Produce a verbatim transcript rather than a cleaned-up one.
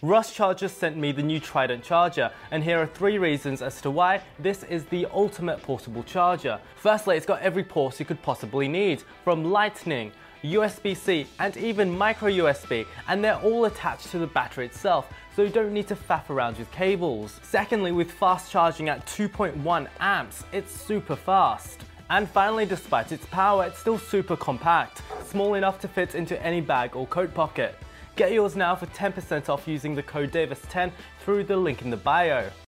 Rust Chargers sent me the new Trident charger, and here are three reasons as to why this is the ultimate portable charger. Firstly, it's got every port you could possibly need, from Lightning, U S B C and even micro U S B, and they're all attached to the battery itself, so you don't need to faff around with cables. Secondly, with fast charging at two point one amps, it's super fast. And finally, despite its power, it's still super compact, small enough to fit into any bag or coat pocket. Get yours now for ten percent off using the code Davis ten through the link in the bio.